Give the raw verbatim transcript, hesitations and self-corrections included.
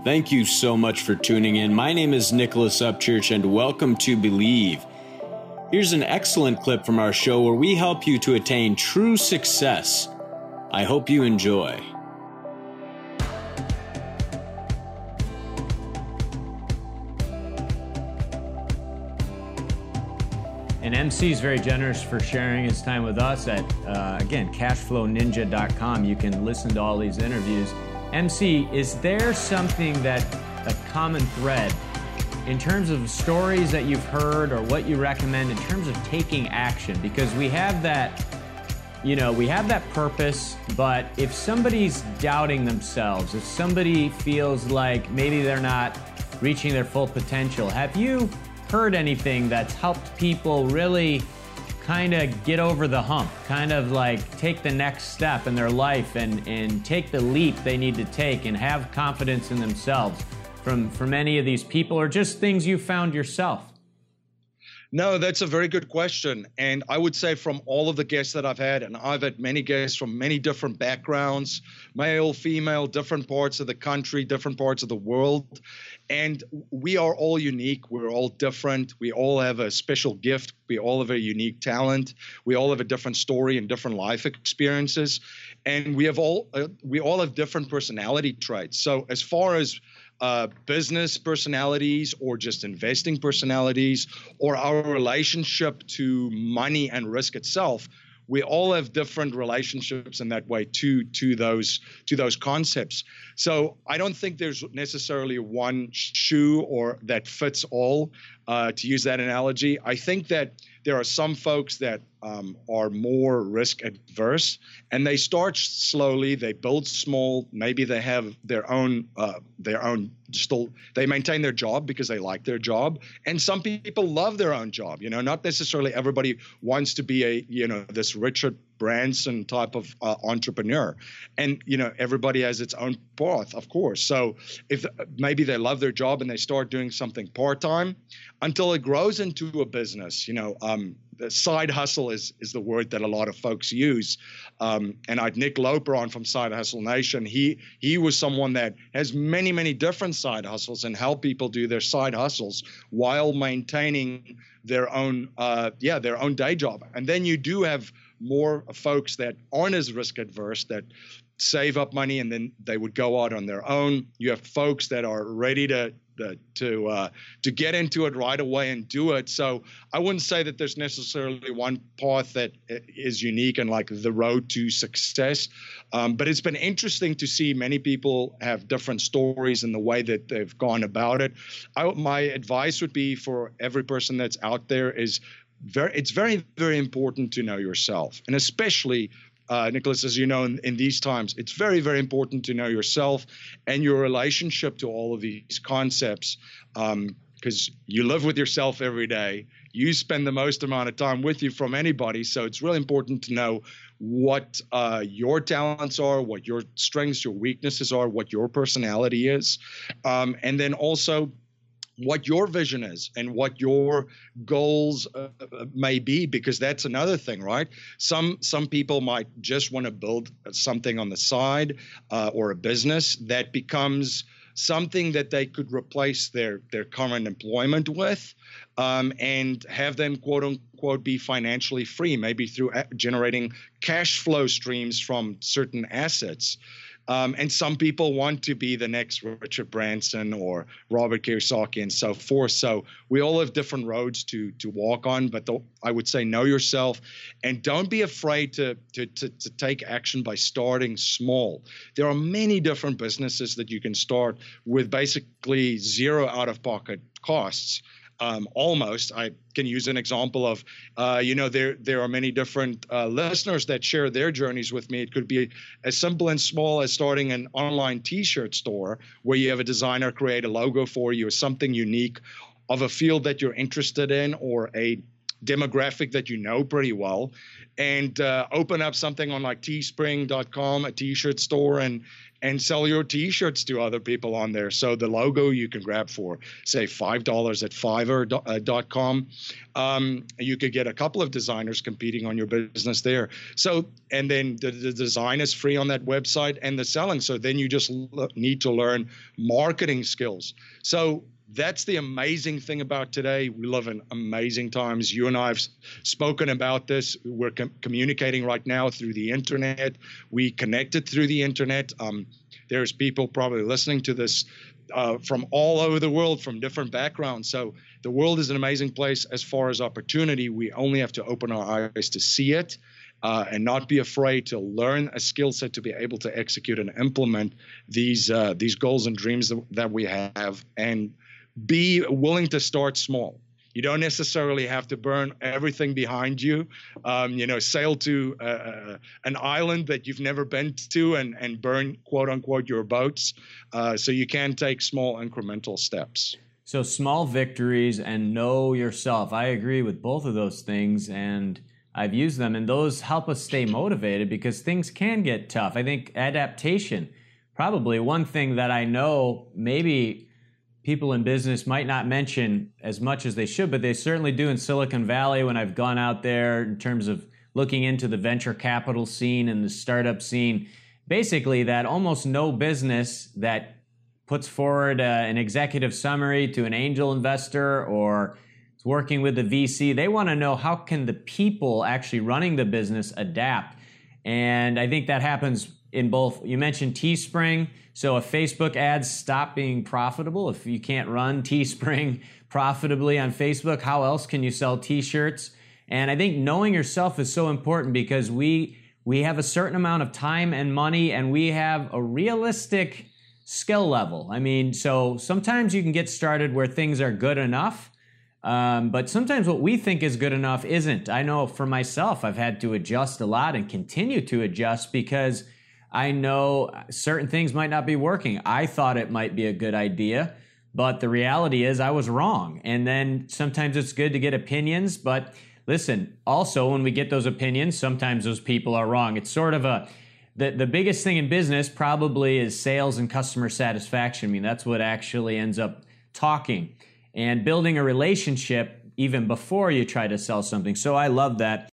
Thank you so much for tuning in. My name is Nicholas Upchurch, and welcome to Believe. Here's an excellent clip from our show where we help you to attain true success. I hope you enjoy. And M C is very generous for sharing his time with us at, uh, again, cashflow ninja dot com. You can listen to all these interviews. M C, is there something that, a common thread, in terms of stories that you've heard or what you recommend in terms of taking action? Because we have that, you know, we have that purpose, but if somebody's doubting themselves, if somebody feels like maybe they're not reaching their full potential, have you heard anything that's helped people really kind of get over the hump, kind of like take the next step in their life and, and take the leap they need to take and have confidence in themselves from, from any of these people, or just things you found yourself? No, that's a very good question. And I would say from all of the guests that I've had, and I've had many guests from many different backgrounds, male, female, different parts of the country, different parts of the world. And we are all unique. We're all different. We all have a special gift. We all have a unique talent. We all have a different story and different life experiences. And we have all, uh, we all have different personality traits. So as far as Uh, business personalities or just investing personalities or our relationship to money and risk itself, we all have different relationships in that way to to those to those concepts. So I don't think there's necessarily one shoe or that fits all, uh, to use that analogy. I think that there are some folks that um, are more risk adverse, and they start slowly. They build small. Maybe they have their own uh, their own still. They maintain their job because they like their job, and some people love their own job. You know, not necessarily everybody wants to be a you know this Richard Branson type of uh, entrepreneur, and you know everybody has its own path, of course. So if maybe they love their job and they start doing something part time until it grows into a business, you know. Um, The side hustle is is the word that a lot of folks use. Um, and I had Nick Loper on from Side Hustle Nation. He he was someone that has many, many different side hustles and help people do their side hustles while maintaining their own, uh, yeah, their own day job. And then you do have more folks that aren't as risk adverse, that save up money and then they would go out on their own. You have folks that are ready to Uh, to uh, to get into it right away and do it. So I wouldn't say that there's necessarily one path that is unique and like the road to success. Um, but it's been interesting to see many people have different stories in the way that they've gone about it. I, my advice would be for every person that's out there is very, it's very, very important to know yourself, and especially Uh, Nicholas, as you know, in, in these times, it's very, very important to know yourself and your relationship to all of these concepts, because um, you live with yourself every day. You spend the most amount of time with you from anybody. So it's really important to know what uh, your talents are, what your strengths, your weaknesses are, what your personality is. Um, and then also what your vision is and what your goals uh, may be, because that's another thing, right? Some some people might just want to build something on the side uh, or a business that becomes something that they could replace their their current employment with, um, and have them quote unquote be financially free, maybe through generating cash flow streams from certain assets. Um, and some people want to be the next Richard Branson or Robert Kiyosaki and so forth. So we all have different roads to to walk on. But the, I would say know yourself, and don't be afraid to, to to to take action by starting small. There are many different businesses that you can start with basically zero out-of-pocket costs. Um, almost, I can use an example of, uh, you know, there there are many different uh, listeners that share their journeys with me. It could be as simple and small as starting an online T-shirt store where you have a designer create a logo for you or something unique of a field that you're interested in, or a demographic that you know pretty well, and uh, open up something on like teespring dot com, a t-shirt store, and and sell your t-shirts to other people on there. So the logo you can grab for, say, five dollars at fiverr dot com. Um, you could get a couple of designers competing on your business there. So, and then the, the design is free on that website and the selling. So then you just l- need to learn marketing skills. So that's the amazing thing about today. We live in amazing times. You and I have spoken about this. We're com- communicating right now through the internet. We connected through the internet. Um, there's people probably listening to this uh, from all over the world, from different backgrounds. So the world is an amazing place as far as opportunity. We only have to open our eyes to see it. Uh, and not be afraid to learn a skill set to be able to execute and implement these uh, these goals and dreams that, that we have, and be willing to start small. You don't necessarily have to burn everything behind you. Um, you know, sail to uh, an island that you've never been to and, and burn, quote unquote, your boats. Uh, so you can take small incremental steps. So small victories and know yourself. I agree with both of those things, and I've used them, and those help us stay motivated because things can get tough. I think adaptation, probably one thing that I know maybe people in business might not mention as much as they should, but they certainly do in Silicon Valley when I've gone out there in terms of looking into the venture capital scene and the startup scene. Basically, that almost no business that puts forward uh, an executive summary to an angel investor or is working with the V C, they want to know how can the people actually running the business adapt. And I think that happens in both. You mentioned Teespring. So if Facebook ads stop being profitable, if you can't run Teespring profitably on Facebook, how else can you sell t-shirts? And I think knowing yourself is so important because we we have a certain amount of time and money, and we have a realistic skill level. I mean, so sometimes you can get started where things are good enough, um, but sometimes what we think is good enough isn't. I know for myself, I've had to adjust a lot and continue to adjust because I know certain things might not be working. I thought it might be a good idea, but the reality is I was wrong. And then sometimes it's good to get opinions, but listen, also when we get those opinions, sometimes those people are wrong. It's sort of a, the, the biggest thing in business probably is sales and customer satisfaction. I mean, that's what actually ends up talking and building a relationship even before you try to sell something. So I love that.